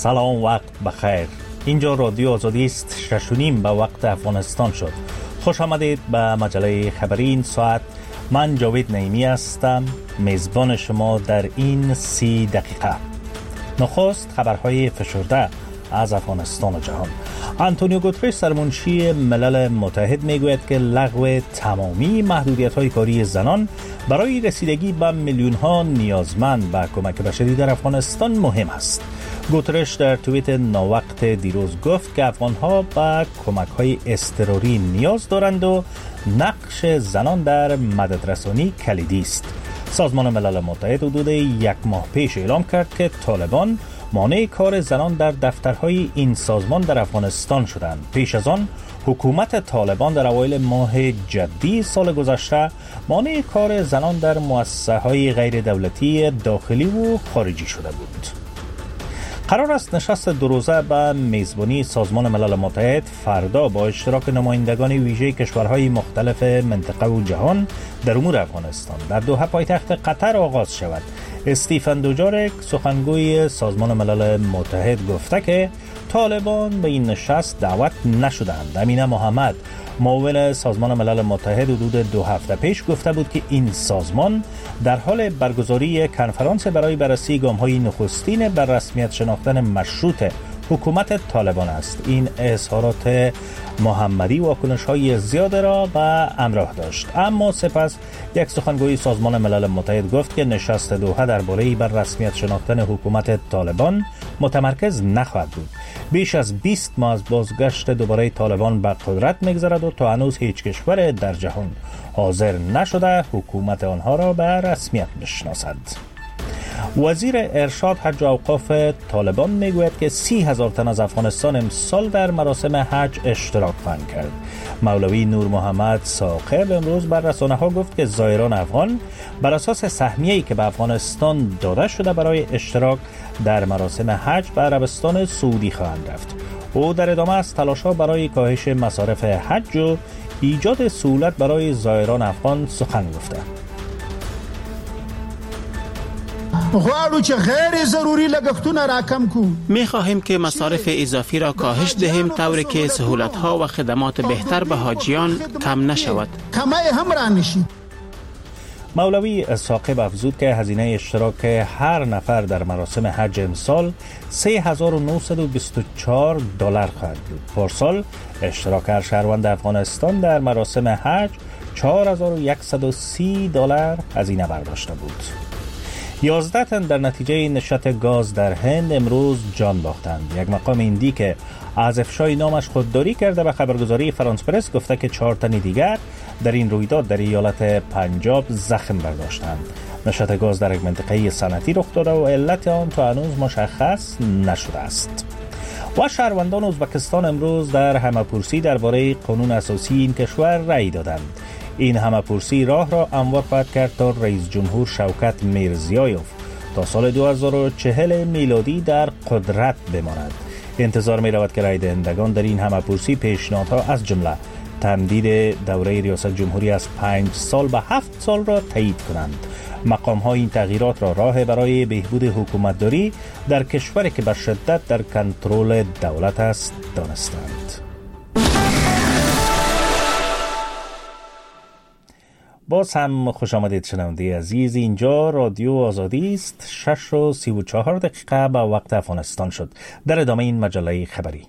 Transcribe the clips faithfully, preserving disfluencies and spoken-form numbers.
سلام، وقت بخیر. اینجا رادیو آزادی است. شش و نیم به وقت افغانستان شد. خوش آمدید به مجله خبری این ساعت. من جاوید نعیمی هستم، میزبان شما در این سی دقیقه. نخست خبرهای فشرده از افغانستان و جهان. آنتونیو گوترش سرمنشی ملل متحد میگوید که لغو تمامی محدودیت‌های کاری زنان برای رسیدگی به میلیون‌ها نیازمند به کمک بشری در افغانستان مهم است. گوترش در توییت ناوقت دیروز گفت که افغان‌ها به کمک‌های اضطراری نیاز دارند و نقش زنان در مددرسانی کلیدی است. سازمان ملل متحد حدود یک ماه پیش اعلام کرد که طالبان مانع کار زنان در دفترهای این سازمان در افغانستان شدند. پیش از آن حکومت طالبان در اوایل ماه جدی سال گذشته مانع کار زنان در مؤسسه‌های غیر دولتی داخلی و خارجی شده بود. قرار است نشست دو روزه به میزبانی سازمان ملل متحد فردا با اشتراک نمایندگان ویژه کشورهای مختلف منطقه و جهان در امور افغانستان در دوحه پایتخت قطر آغاز شود. استیفن دوجارک سخنگوی سازمان ملل متحد گفته که طالبان به این نشست دعوت نشدند. امینه محمد معاون سازمان ملل متحد حدود دو هفته پیش گفته بود که این سازمان در حال برگزاری کنفرانس برای بررسی گام‌های نخستین بر رسمیت شناختن مشروط حکومت طالبان است. این اظهارات محمدی واکنش‌های زیاد را به همراه داشت، اما سپس یک سخنگوی سازمان ملل متحد گفت که نشست دوحه درباره بر رسمیت شناختن حکومت طالبان متمرکز نخواهد بود. بیش از بیست ماه از بازگشت دوباره طالبان به قدرت می‌گذرد و تا هنوز هیچ کشور در جهان حاضر نشده حکومت آنها را به رسمیت بشناسد. وزیر ارشاد حج و اوقاف طالبان میگوید که سی هزار تن از افغانستان امسال در مراسم حج اشتراک خواهند کرد. مولوی نور محمد ثاقب امروز بر رسانه‌ها گفت که زائران افغان بر اساس سهمیه‌ای که به افغانستان داده شده برای اشتراک در مراسم حج به عربستان سعودی خواهند رفت. او در ادامه از تلاش‌ها برای کاهش مصارف حج و ایجاد سهولت برای زائران افغان سخن گفته. غواړو چې غیر ضروری لګښتونه راکم کو. می خواهیم که مصارف اضافی را کاهش دهیم طوری که سهولت‌ها و خدمات بهتر به حاجیان کم نشود. کمه هم را نشی. مولوی ثاقب افزود که هزینه اشتراک هر نفر در مراسم حج امسال سه هزار و نهصد و بیست و چهار دلار خواهد بود. پارسال اشتراک هر شهروند افغانستان در مراسم حج چهار هزار و صد و سی دلار هزینه برداشته بود. یازده تن در نتیجه نشت گاز در هند امروز جان باختند. یک مقام هندی که از افشای نامش خودداری کرده به خبرگزاری فرانس پرس گفته که چهار تن دیگر در این رویداد در ایالت پنجاب زخم برداشتند. نشت گاز در یک منطقه صنعتی رخ داده و علت آن تا هنوز مشخص نشده است. و شهروندان ازبکستان امروز در همه‌پرسی درباره قانون اساسی این کشور رأی دادند. این همه‌پرسی راه را هموار خواهد کرد تا رئیس جمهور شوکت میرزیایوف تا سال دو هزار و چهل میلادی در قدرت بماند. انتظار می رود که رای دهندگان در این همه‌پرسی پیشنهادها از جمله تمدید دوره ریاست جمهوری از پنج سال به هفت سال را تایید کنند. مقام ها این تغییرات را راه برای بهبود حکومتداری در کشوری که به شدت در کنترل دولت است دانستند. باز هم خوش آمدید شنونده عزیز. اینجا رادیو آزادی است. شش و سی و چهار دقیقه به وقت افغانستان شد. در ادامه این مجله خبری.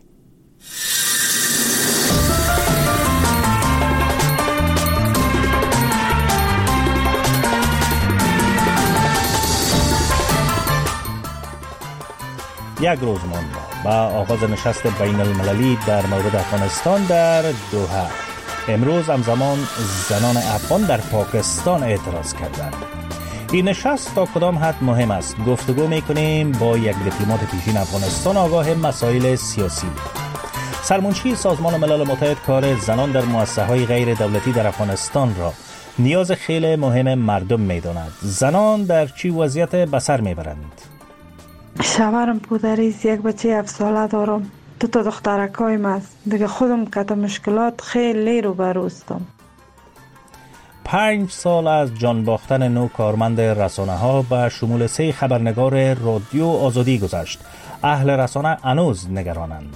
یک روز مانده با آغاز نشست بین المللی در مورد افغانستان در دوحه. امروز همزمان زنان افغان در پاکستان اعتراض کردند. این نشست تا کدام حد مهم است؟ گفتگو میکنیم با یک دیپلمات پیشین افغانستان آگاه مسائل سیاسی. سرمنشی سازمان ملل متحد کار زنان در مؤسسه‌های غیر دولتی در افغانستان را نیاز خیلی مهم مردم میداند. زنان در چی وضعیت به سر میبرند؟ شوهرم پدریست، یک بچه هفت ساله دارم، دو تا دخترکایم است. دیگه خودم کتا مشکلات خیلی رو بروستم. پنج سال از جان باختن نو کارمند رسانه ها به شمول سه خبرنگار رادیو آزادی گذشت. اهل رسانه هنوز نگرانند.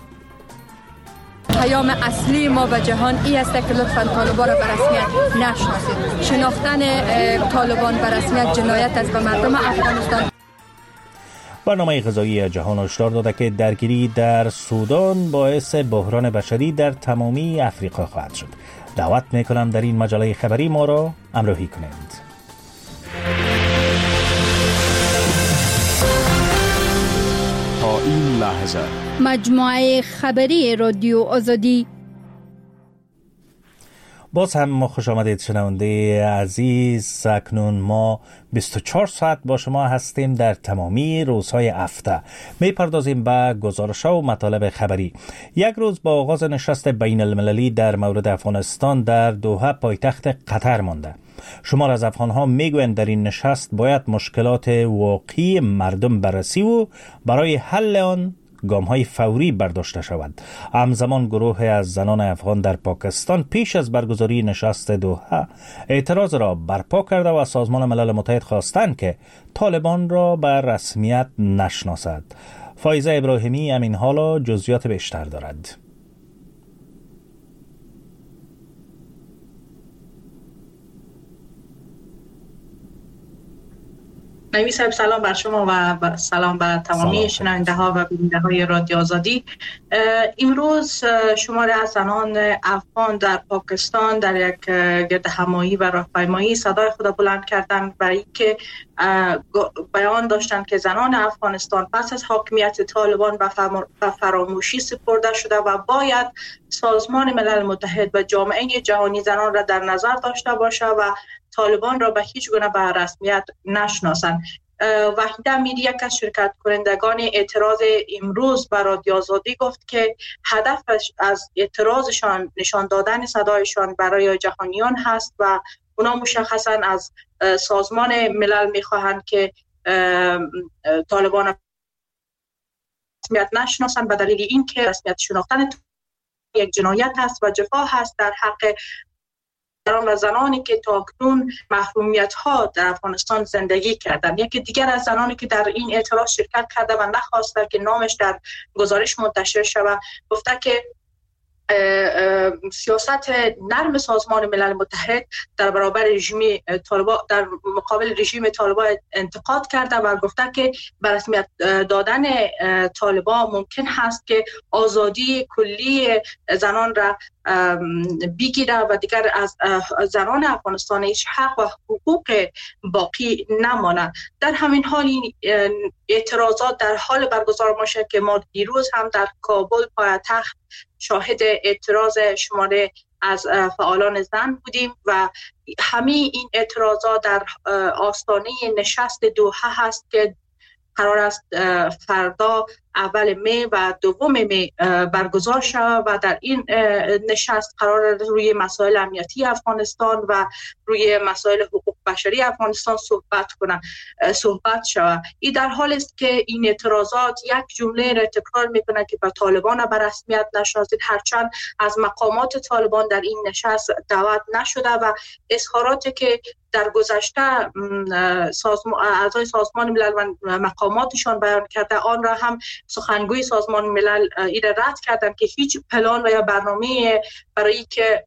پیام اصلی ما به جهان این است که لطفاً طالبان را به رسمیت نشناسید. شناختن طالبان به رسمیت جنایت است به مردم افغانستان. برنامه غذایی جهان هشدار داده که درگیری در سودان باعث بحران بشری در تمامی افریقا خواهد شد. دعوت میکنم در این مجله خبری ما را همراهی کنید. تا این لحظه مجموعه خبری رادیو آزادی. باز هم خوش آمدید شنونده عزیز. اکنون ما بیست و چهار ساعت با شما هستیم در تمامی روزهای هفته. می پردازیم به گزارش‌ها و مطالب خبری. یک روز با آغاز نشست بین المللی در مورد افغانستان در دوحه پایتخت قطر مانده. شمار از افغان‌ها میگویند در این نشست باید مشکلات واقعی مردم بررسی و برای حل آن گام‌های فوری برداشته شود. همزمان گروه از زنان افغان در پاکستان پیش از برگزاری نشست دوحه اعتراض را برپا کرده و سازمان ملل متحد خواستند که طالبان را به رسمیت نشناسد. فایزه ابراهیمی همین حالا جزئیات بیشتر دارد. نوی صاحب سلام بر شما و سلام بر تمامی شنونده ها و بیننده های رادیو آزادی. امروز شماری از زنان افغان در پاکستان در یک گرد همایی و راهپیمایی صدای خود بلند کردند برای که بیان داشتند که زنان افغانستان پس از حاکمیت طالبان و فراموشی سپرده شده و باید سازمان ملل متحد و جامعه جهانی زنان را در نظر داشته باشه و طالبان را به هیچ گونه به رسمیت نشناسند. وحیده امیری یک از شرکت کنندگان اعتراض امروز بر رادیو آزادی گفت که هدفش از اعتراضشان نشان دادن صدایشان برای جهانیان هست و اونا مشخصا از سازمان ملل میخواهند که طالبان رسمیت نشناسند به دلیل اینکه رسمیت شناختن یک جنایت است و جفا هست در حق و زنانی که تاکنون محرومیت ها در افغانستان زندگی کردند. یکی دیگر از زنانی که در این اعتراض شرکت کرده و نخواسته که نامش در گزارش منتشر شود گفته که سیاست نرم سازمان ملل متحد در برابر رژیم طالبان در مقابل رژیم طالبان انتقاد کرده و گفته که به رسمیت دادن طالبان ممکن هست که آزادی کلی زنان را بگیره و دیگر از زنان افغانستان هیچ حق و حقوق باقی نمانه. در همین حال این اعتراضات در حال برگزار باشه که ما دیروز هم در کابل پایتخت شاهد اعتراض شماره از فعالان زن بودیم و همه این اعتراضات در آستانه نشست دوحه هست که قرار است فردا اول می و دوم می برگزار شود و در این نشست قرار روی مسائل امنیتی افغانستان و روی مسائل حقوق بشری افغانستان صحبت کنند صحبت شود. این در حال است که این اعتراضات یک جمله را تکرار میکنه که به طالبان به رسمیت نشناسید، هرچند از مقامات طالبان در این نشست دعوت نشده و اظهاراتی که در گذشته سازمان اعضای سازمان ملل و مقاماتشان بیان کرده آن را هم سخنگوی سازمان ملل ایره رد کردند که هیچ پلان و یا برنامه برای که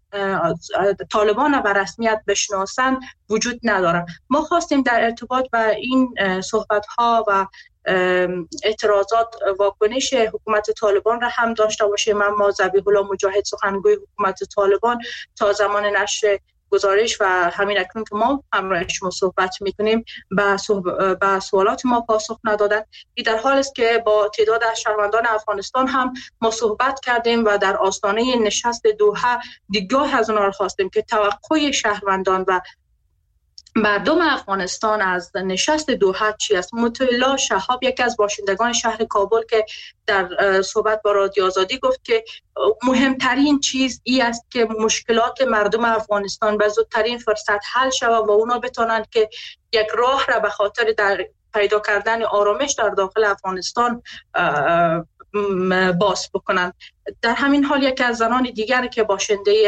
طالبان به رسمیت بشناسند وجود ندارد. ما خواستیم در ارتباط با این صحبت ها و اعتراضات واکنش حکومت طالبان را هم داشته باشیم. اما ذبیح الله مجاهد سخنگوی حکومت طالبان تا زمان نشر گزارش و همین اکنون که ما همراه شما صحبت میکنیم به صحب... به سوالات ما پاسخ ندادن. این در حال است که با تعداد از شهروندان افغانستان هم ما صحبت کردیم و در آستانه نشست دوحه دیدگاه از آنها خواستیم که توقع شهروندان و مردم افغانستان از نشست دوحه چی است. مطلع شهاب یکی از باشندگان شهر کابل که در صحبت با رادیو آزادی گفت که مهمترین چیز ای است که مشکلات مردم افغانستان به زودترین فرصت حل شود و اونا بتونند که یک راه را به خاطر در پیدا کردن آرامش در داخل افغانستان باز بکنند. در همین حال یکی از زنان دیگر که باشنده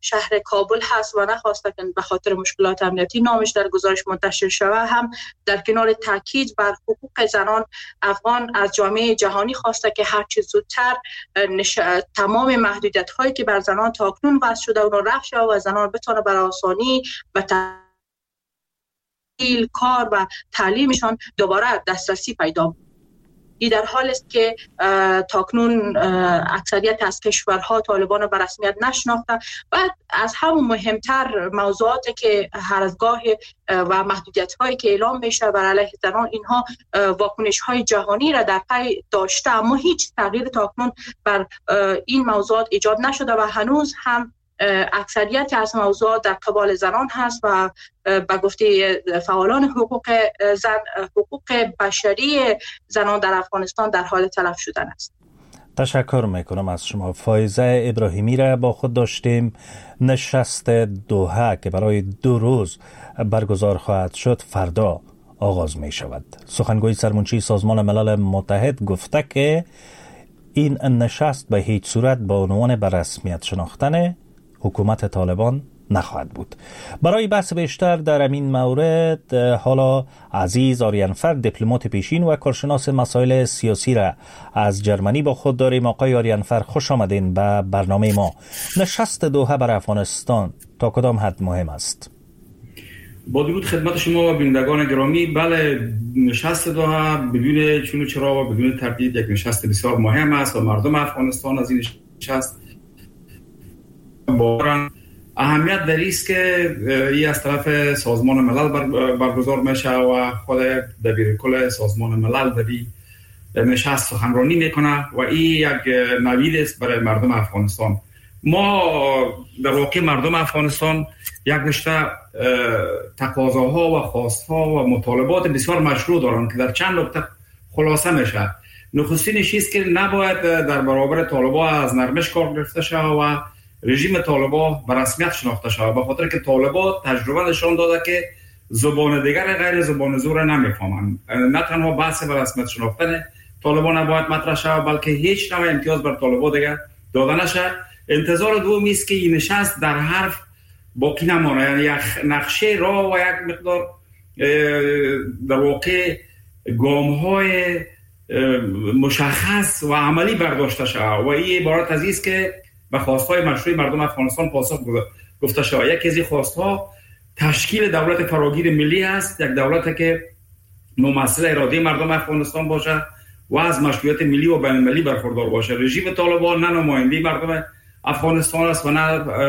شهر کابل هست و نخواسته که به خاطر مشکلات امنیتی نامش در گزارش منتشر شود، هم در کنار تاکید بر حقوق زنان افغان از جامعه جهانی خواسته که هر چه زودتر نش... تمام محدودیت هایی که بر زنان تاکنون وضع شده اون رفع شود و زنان بتونه بر آسانی و تحصیل، کار و تعلیمشان دوباره دسترسی پیدا. این در حال است که تاکنون اکثریت از کشورها طالبان به رسمیت نشناخته و از همون مهمتر موضوعاتی که هر از گاه و محدودیت هایی که اعلام میشه بر علیه زنان، اینها واکنش های جهانی را در پی داشته، اما هیچ تغییر تاکنون بر این موضوعات ایجاد نشده و هنوز هم اکثریت از موضوعات در قبال زنان هست و به گفته فعالان حقوق زن، حقوق بشری زنان در افغانستان در حال تلف شدن است. تشکر میکنم از شما. فایزه ابراهیمی را با خود داشتیم. نشست دوحه که برای دو روز برگزار خواهد شد فردا آغاز می شود. سخنگوی سرمنشی سازمان ملل متحد گفته که این نشست به هیچ صورت با عنوان به رسمیت شناختن حکومت طالبان نخواهد بود. برای بحث بیشتر در این مورد حالا عزیز آریانفر، دیپلمات پیشین و کارشناس مسائل سیاسی را از جرمنی با خود داریم. آقای آریانفر، خوش آمدین به برنامه ما. نشست دوحه بر افغانستان تا کدام حد مهم است؟ با درود خدمت شما و بینندگان گرامی. بله، نشست دوحه بدون چون و چرا و بدون تردید یک نشست بسیار مهم است و مردم افغانستان از این نشست بارن اهمیت داری است که این از طرف سازمان ملل برگزار میشه و خود دبیر کل سازمان ملل در این نشست سخنرانی میکنه و این یک نوید است برای مردم افغانستان. ما در واقع مردم افغانستان یک رشته تقاضاها و خواستها و مطالبات بسیار مشروع دارند که در چند نکته خلاصه میشه. نخستینش است که نباید در برابر طالبان از نرمش کار گرفته شود و رژیم طالبان به رسمیت شناخته شود، به خاطر که طالبان تجربه نشان داده که زبان دیگر غیر زبان زور نمیفهمند. نه تنها بحث به رسمیت شناختن طالبان نباید مطرح شود، بلکه هیچ نوع امتیاز بر طالبان دیگر داده نشود. انتظار دومی است که این نشست در حرف باقی نمانه، یعنی یک نقشه راه و یک مقدار در واقع گام‌های مشخص و عملی برداشته شود و این عبارت از است که به خواست‌های مشروع مردم افغانستان پاسخ گفته شود. یکی از این خواست‌ها تشکیل دولت فراگیر ملی است، یک دولتی که ممثل اراده مردم افغانستان باشه و از مشروعیت ملی و بین‌المللی برخوردار باشه. رژیم طالبان نه نماینده مردم افغانستان است و نه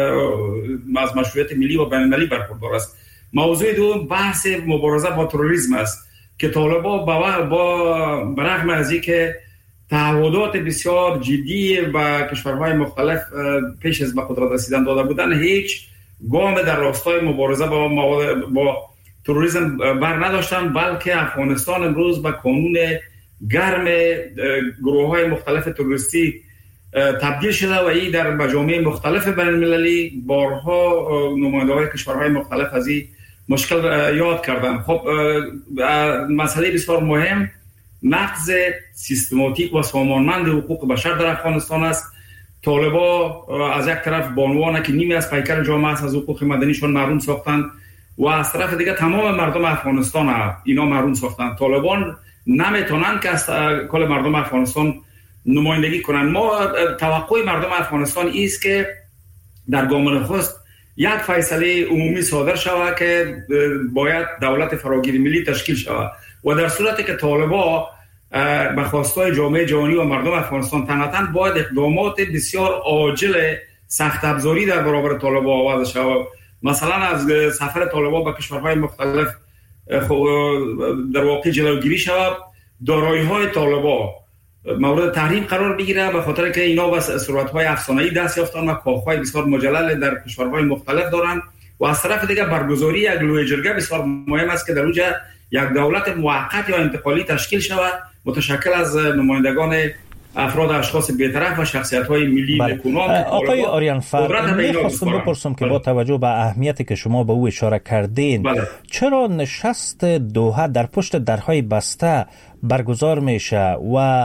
از مشروعیت ملی و بین‌المللی برخوردار است. موضوع دوم بحث مبارزه با تروریسم است که طالبان با با برغم از اینکه تعهدات بسیار جدی و کشورهای مختلف پیش از به قدرت رسیدن داده بودن، هیچ گام در راستای مبارزه با با تروریسم بر نداشتن، بلکه افغانستان امروز به کانون گرم گروه‌های مختلف تروریستی تبدیل شده و این در مجامع مختلف بین‌المللی بارها نماینده‌های کشورهای مختلف از این مشکل یاد کردن. خب مسئله بسیار مهم نقض سیستماتیک و سامانمند حقوق بشر در افغانستان است. طالبان از یک طرف بانوانه که نیمی از پیکر جامعه است از حقوق مدنیشون محروم ساختن و از طرف دیگه تمام مردم افغانستان اینا محروم ساختن. طالبان نمیتونن که از کل مردم افغانستان نمایندگی کنن. ما توقع مردم افغانستان است که در گام نخست یک فیصله عمومی صادر شود که باید دولت فراگیر ملی تشکیل شود و در صورتی که طالبان به خواستای جامعه جهانی و مردم افغانستان تنتن باید اقدامات بسیار عاجل سخت افزاری در برابر طالبان آوازه شود. مثلا از سفر طالبان به کشورهای مختلف در واقع جلوگیری شود، دارایی‌های طالبان مورد تحریم قرار بگیره به خاطر که اینا به صورت‌های افسانه‌ای دست یافتن و کاخ‌های بسیار مجلل در کشورهای مختلف دارند و از طرف دیگه برگزاری یک لوی جرگه بسیار مهم است که در اونجا یک دولت موقت یا انتقالی تشکیل شود متشکل از نمایندگان افراد اشخاص بی‌طرف و شخصیت‌های ملی نکونام. آقای آریانفر، می‌خواستم بپرسم که با توجه به اهمیتی که شما به او اشاره کردین، بله. چرا نشست دوحه در پشت درهای بسته برگزار میشه و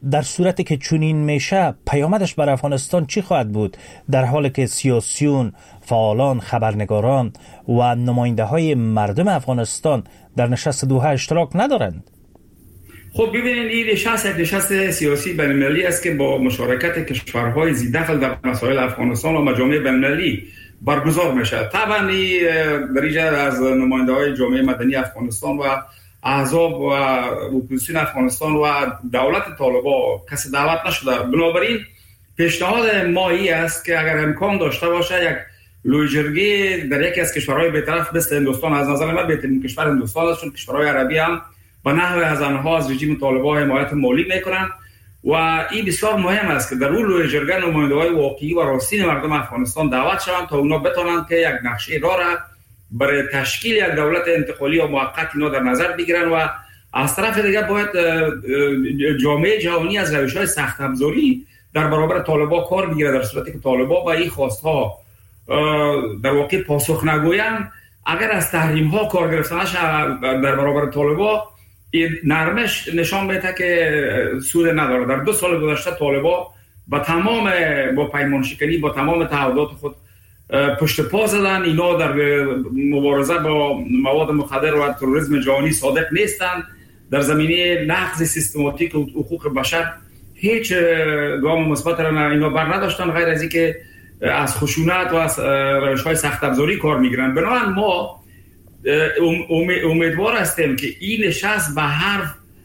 در صورتی که چنین میشه پیامدش بر افغانستان چی خواهد بود در حالی که سیاسیون، فعالان، خبرنگاران و نماینده های مردم افغانستان در نشست دوحه اشتراک ندارند؟ خب ببینید این نشست یک نشست سیاسی بین‌المللی است که با مشارکت کشورهای ذی دخل در مسائل افغانستان و مجامع بین‌المللی برگزار میشه. طبعا این دریجه از نماینده های جامعه مدنی افغانستان و احزاب و اپوزیسیون افغانستان و دولت طالبان کسی دعوت نشده. بنابراین پیشنهاد ما این است که اگر امکان داشته باشه یک لویجرگی در یکی از کشورهای بی‌طرف مثل هندوستان، از نظر من بهترین کشور هندوستان است، چون کشورهای عربی هم به نحو از آنها از رژیم طالبان حمایت مالی میکنن و این بسیار مهم است که در اون لویجرگی نماینده‌های واقعی و راستین مردم افغانستان دعوت شوند تا اونا بتونن که یک نقشه راه را برای تشکیل یک دولت انتقالی و موقت اینا در نظر بگیرن و از طرف دیگه باید جامعه جهانی از روش‌های سخت افزاری در برابر طالبان کار بگیره، در صورتی که طالبان با این خواست‌ها در واقع پاسخ نگویند. اگر از تحریم‌ها کار گرفتنش در برابر طالبان این نرمش نشان میده که سود نداره. در دو سال گذشته طالبان با تمام با پیمان شکنی با تمام تعهدات خود پشت پا زدن. اینا در مبارزه با مواد مخدر و تروریسم جهانی صادق نیستند. در زمینه نقض سیستماتیک حقوق بشر هیچ گام مثبت را اینا بر نداشتن، غیر از اینکه از خشونت و از روش‌های سخت افزاری کار میگیرن. بنابراین ما امیدوار هستیم که این نشست به حرف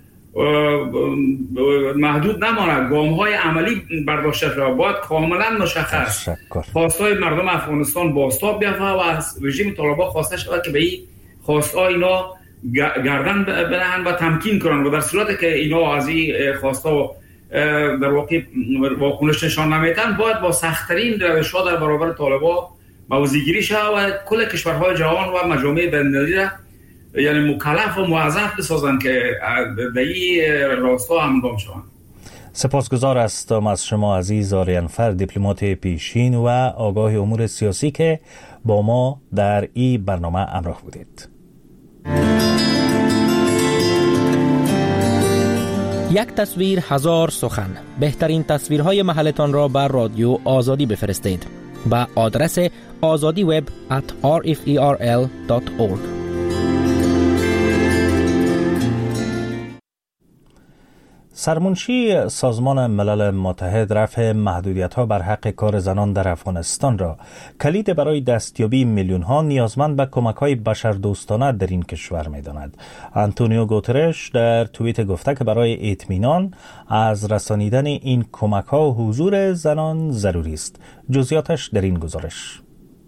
محدود نماند، گام‌های عملی برداشته شود. باید کاملا مشخص خواستهای مردم افغانستان بازتاب بیافته و از رژیم طالبان خواسته شود که به این خواستها اینا گردن بدهند و تمکین کنند و در صورتی که اینا از این خواستها در واقع واکنش نشان نمیدن باید با سخت‌ترین روش‌ها در برابر طالبان موضع‌گیری شود و کل کشورهای جهان و مجامع بین‌المللی را یعنی مکلف و موظف بسازند که در این راستا همگام شوند. سپاسگزار هستم از شما عزیز آریانفر، دیپلمات پیشین و آگاه امور سیاسی که با ما در این برنامه همراه بودید. یک تصویر هزار سخن. بهترین تصویرهای محلتان را بر رادیو آزادی بفرستید با آدرس آزادی وب ات آر اف ای آر ال دات اورگ. سرمنشی سازمان ملل متحد رفع محدودیت‌ها بر حق کار زنان در افغانستان را کلید برای دستیابی میلیون‌ها نیازمند به کمک‌های بشردوستانه در این کشور می‌داند. آنتونیو گوترش در توییت گفته که برای اطمینان از رسانیدن این کمک‌ها حضور زنان ضروری است. جزئیاتش در این گزارش.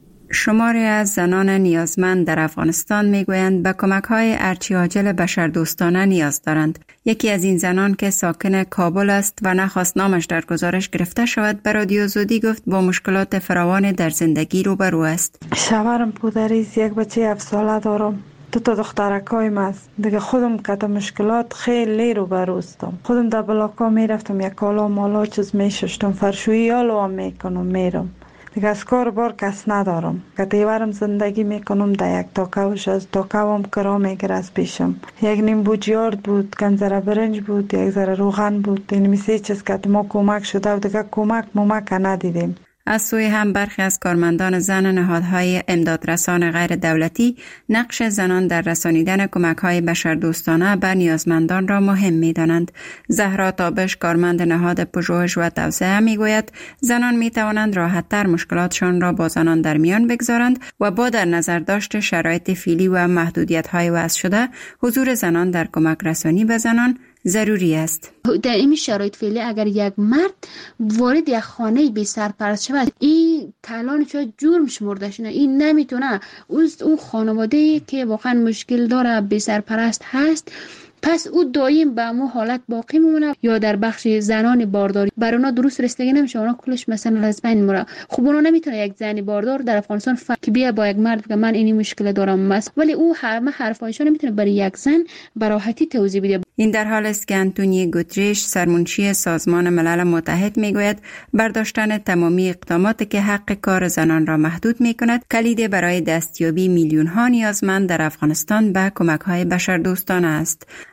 شماری از زنان نیازمند در افغانستان میگویند به کمک‌های ارچی عاجل بشردوستانه نیاز دارند. یکی از این زنان که ساکن کابل است و نخواست نامش در گزارش گرفته شود به رادیو آزادی گفت با مشکلات فراوان در زندگی روبرو است. شوهرم پدریست، یک بچه هفت ساله دارم، دو تا دخترکایم است. دیگه خودم کتا مشکلات خیلی روبروستم. خودم در بلاکا میرفتم یک کالا مالا چیز میششتم، فرشویی آلو هم میکنم میرم. دیگه از کار بار کس ندارم که دیوارم زندگی میکنم در یک تاکوش از تاکوام کرا میگره از پیشم. یک نیم بوجیارد بود، کنزره برنج بود، یک ذره روغن بود. این میسی چیز که ما کمک شده و دیگه کمک ممک ندیدیم. از سوی هم برخی از کارمندان زن نهادهای امدادرسان غیر دولتی نقش زنان در رسانیدن کمک‌های بشردوستانه به نیازمندان را مهم می‌دانند. زهرا تابش کارمند نهاد پژوهش و توسعه می‌گوید زنان می‌توانند راحت‌تر مشکلاتشان را با زنان در میان بگذارند و با در نظر داشت شرایط فعلی و محدودیت‌های وضع شده حضور زنان در کمک رسانی به زنان ضروری است. در این شرایط فعلی اگر یک مرد وارد یک خانه بی سرپرست شود این کلان شاید جرم شمرده شده، این نمیتونه اون خانواده که واقعا مشکل داره بی سرپرست هست پس او دایم به مو حالت باقی میمونه. یا در بخش زنان بارداری بر اونا درست رسیدگی نمیشه، اونا کلش مثلا از بین میره. خب اونا نمیتونه یک زنی باردار در افغانستان ف... که بیا با یک مرد بگه من اینی مشکل دارم مس، ولی او همه حرفایشو نمیتونه برای یک زن به راحتی توضیح بده. این در حال است که آنتونیو گوترش سرمنشی سازمان ملل متحد میگوید برداشتن تمامی اقداماتی که حق کار زنان را محدود میکند کلید برای دستیابی میلیون ها نیازمند در افغانستان به کمک های بشردوستانه است.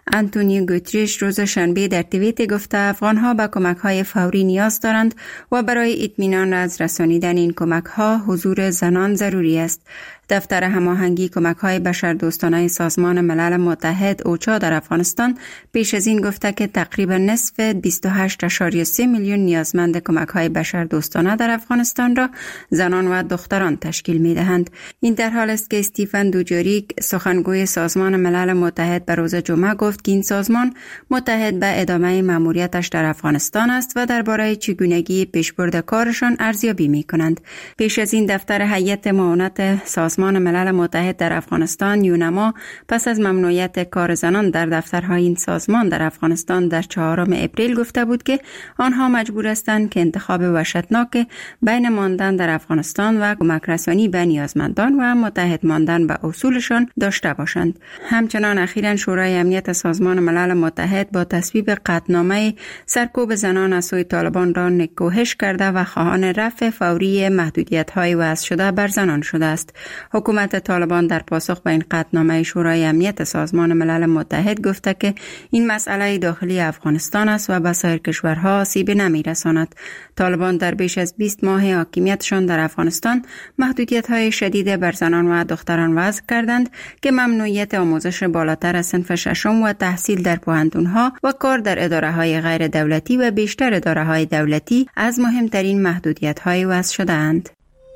انتونیو گوتریش روز شنبه در توییت گفته افغان‌ها به کمک‌های فوری نیاز دارند و برای اطمینان از رسانیدن این کمک‌ها حضور زنان ضروری است. دفتر هماهنگی کمک‌های بشردوستانه سازمان ملل متحد اوچا در افغانستان پیش از این گفته که تقریبا نصف بیست و هشت اشاریه سه میلیون نیازمند کمک‌های بشردوستانه در افغانستان را زنان و دختران تشکیل می‌دهند. این در حال است که استیفن دوجاریک سخنگوی سازمان ملل متحد به روز جمعه گفت که این سازمان متحد به ادامه مأموریتش در افغانستان است و درباره چگونگی پیشبرد کارشان ارزیابی می‌کنند. پیش از این دفتر هیئت معاونت سازمان ملل متحد در افغانستان یونما پس از ممنوعیت کار زنان در دفترهای این سازمان در افغانستان در چهارم اپریل گفته بود که آنها مجبور هستند که انتخاب وحشتناک بین ماندن در افغانستان و کمک رسانی به نیازمندان و متحد ماندن به اصولشان داشته باشند. همچنان اخیراً شورای امنیت سازمان ملل متحد با تصویب قطعنامه سرکوب زنان از سوی طالبان را نکوهش کرده و خواهان رفع فوری محدودیت‌های وضع شده بر زنان شده است. حکومت طالبان در پاسخ به این قطعنامه شورای امنیت سازمان ملل متحد گفته که این مسئله داخلی افغانستان است و به سایر کشورها آسیب نمی‌رساند. طالبان در بیش از بیست ماه حاکمیتشان در افغانستان محدودیت‌های شدید بر زنان و دختران وضع کردند که ممنوعیت آموزش بالاتر از صنف ششم و تحصیل در پوهنتون‌ها و کار در اداره‌های غیر دولتی و بیشتر اداره‌های دولتی از مهمترین محدودیت‌های وضع شده‌اند.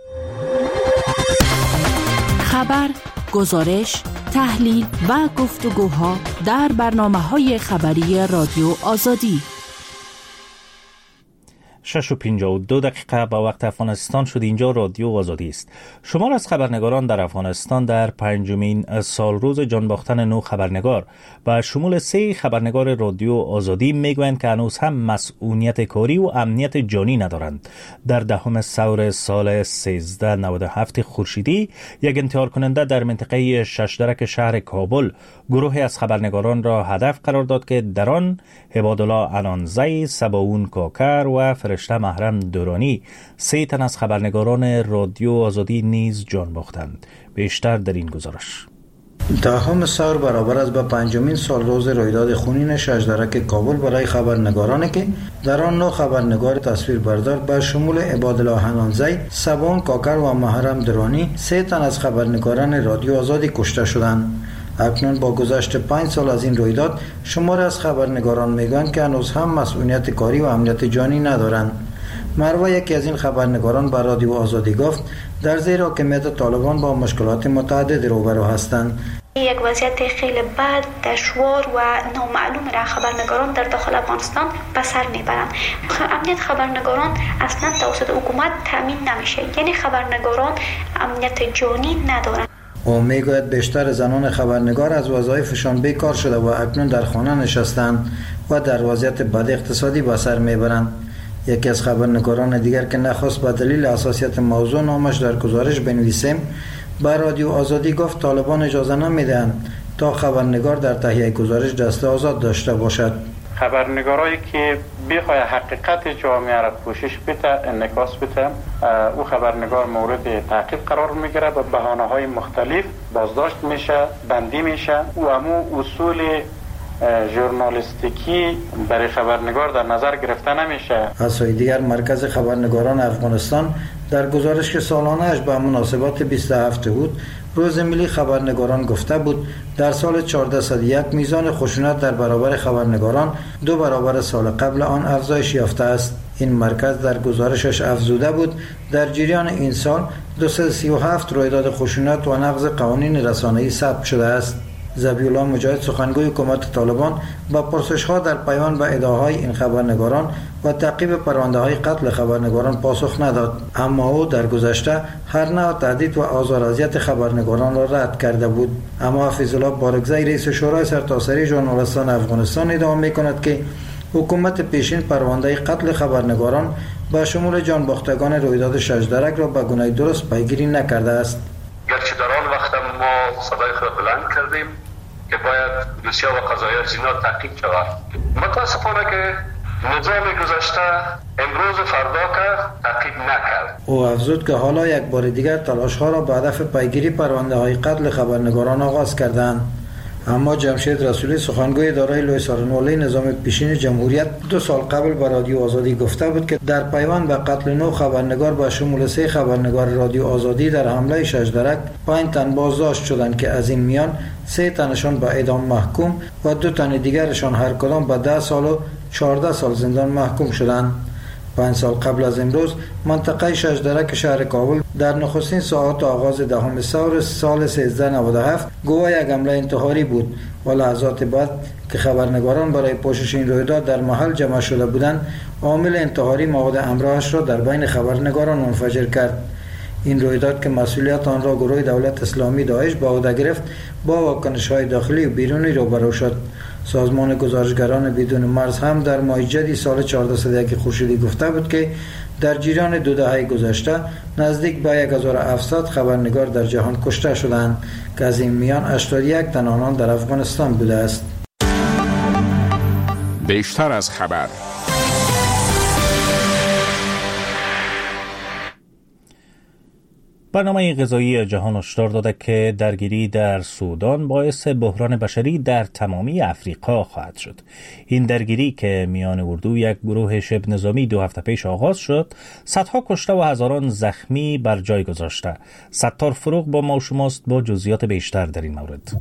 خبر، گزارش، تحلیل و گفتگوها در برنامه‌های خبری رادیو آزادی. شش و پنجاه و دو دقیقه با وقت افغانستان شد. اینجا رادیو آزادی است. شمار از خبرنگاران در افغانستان در پنجمین سال روز جان باختن نو خبرنگار و شمول سه خبرنگار رادیو آزادی میگویند که هنوز هم مسئولیت کاری و امنیت جانی ندارند. در دهم سور سال سیزده نود و هفت خورشیدی یک انتحار کننده در منطقه ششدرک شهر کابل گروهی از خبرنگاران را هدف قرار داد که در آن عبادالله انانزی، سباون کاکر و فرشته محرم دورانی سه تن از خبرنگاران رادیو آزادی نیز جان باختند. بیشتر در این گزارش. دهم سال برابر است با پنجمین سال روز رویداد خونین ششدرک کابل برای خبرنگارانی که در آن نو خبرنگار تصویربردار به شمول عبادالله انانزی، سباون کاکر و محرم دورانی سه تن از خبرنگاران رادیو آزادی کشته شدند. اکنون با گذشت پنج سال از این رویداد شمار از خبرنگاران میگویند که هنوز هم مسئولیت کاری و امنیت جانی ندارند. مروه یکی از این خبرنگاران به رادیو آزادی گفت در زیر حاکمیت طالبان با مشکلات متعدد روبرو هستند. یک وضعیت خیلی بد، دشوار و نامعلوم را خبرنگاران در داخل افغانستان به سر میبرند. امنیت خبرنگاران اصلا توسط حکومت تامین نمیشه، یعنی خبرنگاران امنیت جانی ندارند. او میگوید بیشتر زنان خبرنگار از وظایفشان بیکار شده و اکنون در خانه نشستند و در وضعیت بد اقتصادی به سر میبرند. یکی از خبرنگاران دیگر که نخواست به دلیل حساسیت موضوع نامش در گزارش بنویسیم به رادیو آزادی گفت طالبان اجازه نمیدهند تا خبرنگار در تهیه گزارش دست آزاد داشته باشد. خبرنگارایی که بخواه حقیقت جامعه را پوشش بده، انعکاس بده، او خبرنگار مورد تعقیب قرار میگیره، به بهانه‌های مختلف بازداشت میشه، بندی میشه و امو اصول ژورنالیستیکی برای خبرنگار در نظر گرفته نمیشه. از سوی دیگر مرکز خبرنگاران افغانستان در گزارش که سالانه اش به مناسبات بیست و هفت بود روز ملی خبرنگاران گفته بود در سال چهارصد و یک میزان خشونت در برابر خبرنگاران دو برابر سال قبل آن افزایش یافته است. این مرکز در گزارشش افزوده بود در جریان این سال دویست و سی و هفت رویداد خشونت و نقض قوانین رسانه‌ای ثبت شده است. ذبیحالله مجاهد سخنگوی حکومت طالبان با پرسش‌ها در پیوند به ادعاهای این خبرنگاران و تعقیب پرونده‌های قتل خبرنگاران پاسخ نداد، اما او در گذشته هر نوع تهدید و آزار و اذیت خبرنگاران را رد کرده بود. اما حفیظالله بارکزی رئیس شورای سرتاسری ژورنالیستان افغانستان ادعا می‌کند که حکومت پیشین پرونده قتل خبرنگاران با شمول جان باختگان رویداد ششدرک را به گونه درست پیگیری نکرده است. گرچه در آن وقت ما صدای خود بلند کردیم که باید دوسیه و قضایای زنا تعقیب شود، متاسفانه که نظام گذشته امروز فردا که تعقیب نکرد. او افزود که حالا یک بار دیگر تلاش ها را به هدف پیگیری پرونده های قتل خبرنگاران آغاز کردند. اما جمشید رسولی سخنگوی اداره لوی سارنوالی نظام پیشین جمهوریت دو سال قبل به رادیو آزادی گفته بود که در پیوند به قتل نو خبرنگار به شمول سه خبرنگار رادیو آزادی در حمله شجدرک پنج تن بازداشت شدند که از این میان سه تنشان به اعدام محکوم و دو تن دیگرشان هر کدام به ده سال و چهارده سال زندان محکوم شدند. پنج سال قبل از امروز منطقه شجدرک شهر کابل در نخستین ساعات آغاز دهم سال سال سیزده نود و هفت گواه یک حمله انتحاری بود و لحظات بعد که خبرنگاران برای پوشش این رویداد در محل جمع شده بودند، عامل انتحاری مواد همراهش را در بین خبرنگاران منفجر کرد. این رویداد که مسئولیت آن را گروه دولت اسلامی داعش به عهده گرفت با واکنش‌های داخلی و بیرونی روبرو شد. سازمان گزارشگران بدون مرز هم در ماه جدی سال چهارده صد و یک خورشیدی گفته بود که در جریان دو دهه گذشته نزدیک به هزار و هفتصد خبرنگار در جهان کشته شدند که از این میان هشتاد و یک تن آنان در افغانستان بوده است. بیشتر از خبر. برنامه غذایی جهان هشدار داده که درگیری در سودان باعث بحران بشری در تمامی افریقا خواهد شد. این درگیری که میان اردو یک گروه شبه نظامی دو هفته پیش آغاز شد، صدها کشته و هزاران زخمی بر جای گذاشته. ستار فروغ با ما و شماست با جزئیات بیشتر در این مورد.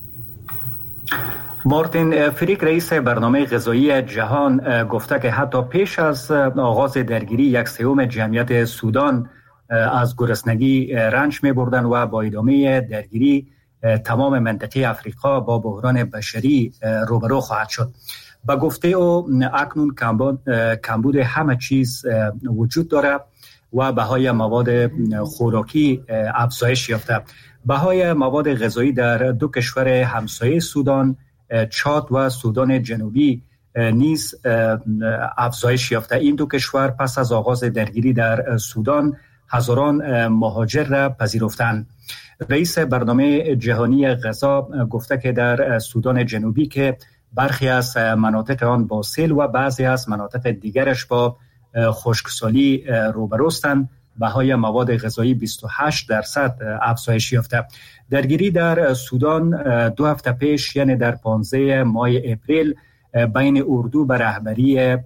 مارتین فریک رئیس برنامه غذایی جهان گفته که حتی پیش از آغاز درگیری یک سوم جمعیت سودان از گرسنگی رنج می بردن و با ادامه درگیری تمام منطقه افریقا با بحران بشری روبرو خواهد شد. با گفته او اکنون کمبود همه چیز وجود داره و بهای مواد خوراکی افزایش یافته. بهای مواد غذایی در دو کشور همسایه سودان، چاد و سودان جنوبی نیز افزایش یافته. این دو کشور پس از آغاز درگیری در سودان هزاران مهاجر را پذیرفتند. رئیس برنامه جهانی غذا گفته که در سودان جنوبی که برخی از مناطق آن با سیل و بعضی از مناطق دیگرش با خشکسالی روبروستند، بهای مواد غذایی بیست و هشت درصد افزایش یافته. درگیری در سودان دو هفته پیش یعنی در پانزده ماه اپریل بین اردو به رهبری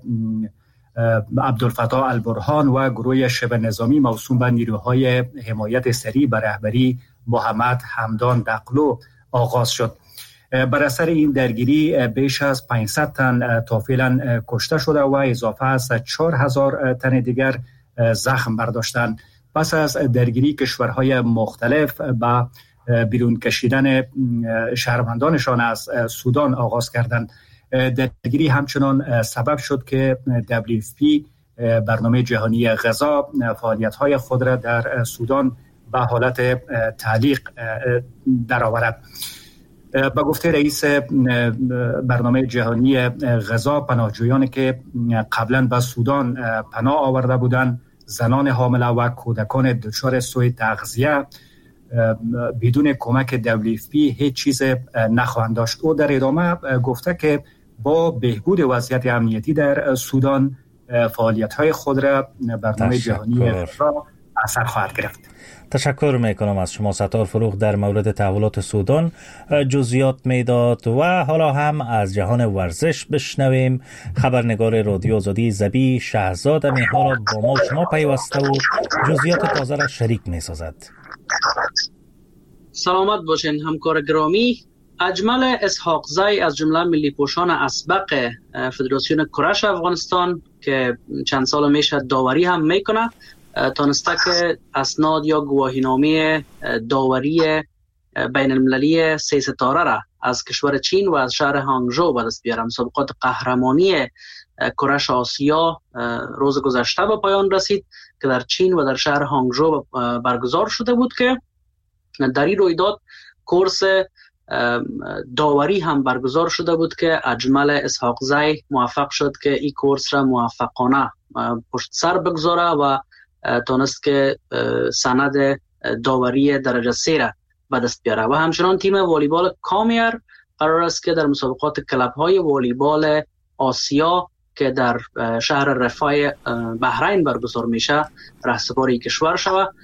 عبدالفتاح البرهان و گروه شبه نظامی موسوم به نیروهای حمایت سریع به رهبری محمد حمدان دقلو آغاز شد. بر اثر این درگیری بیش از پانصد تن تا فعلا کشته شده و اضافه از چهار هزار تن دیگر زخم برداشتند. پس از درگیری کشورهای مختلف با بیرون کشیدن شهروندانشان از سودان آغاز کردند. درگیری همچنان سبب شد که دبلیو اف پی برنامه جهانی غذا فعالیت‌های خود را در سودان به حالت تعلیق درآورد. با گفته رئیس برنامه جهانی غذا، پناهجویانی که قبلا به سودان پناه آورده بودند، زنان حامله و کودکان دچار سوء تغذیه بدون کمک دبلیو اف پی هیچ چیز نخواهند داشت. او در ادامه گفته که با بهبود وضعیت امنیتی در سودان فعالیت‌های خود را برنامه جهانی غذا اثر خواهد گرفت. تشکر میکنم از شما ستار فروغ. در مورد تحولات سودان جزئیات میداد و حالا هم از جهان ورزش بشنویم. خبرنگار رادیو آزادی زبی شهزاد می حالا با ما و شما پیوسته و جزئیات تازه را شریک میسازد. سلامت باشین همکار گرامی. اجمل اسحاقزی از جمله ملی پوشان اسبق فدراسیون کرش افغانستان که چند سال میشه داوری هم میکنه، تانسته که اسناد یا گواهینامه داوری بین المللی سه ستاره را از کشور چین و از شهر هانگژو به دست بیاره. مسابقات قهرمانی کرش آسیا روز گذشته به پایان رسید که در چین و در شهر هانگژو برگزار شده بود که در این رویداد کورس داوری هم برگزار شده بود که اجمل اسحاقزی موفق شد که این کورس را موفقانه پشت سر بگذاره و تونست که سند داوری درجه سه را به دست بیاره. و همچنان تیم والیبال کامیر قرار است که در مسابقات کلب های والیبال آسیا که در شهر رفای بحرین برگزار میشه رهسپار کشور شود.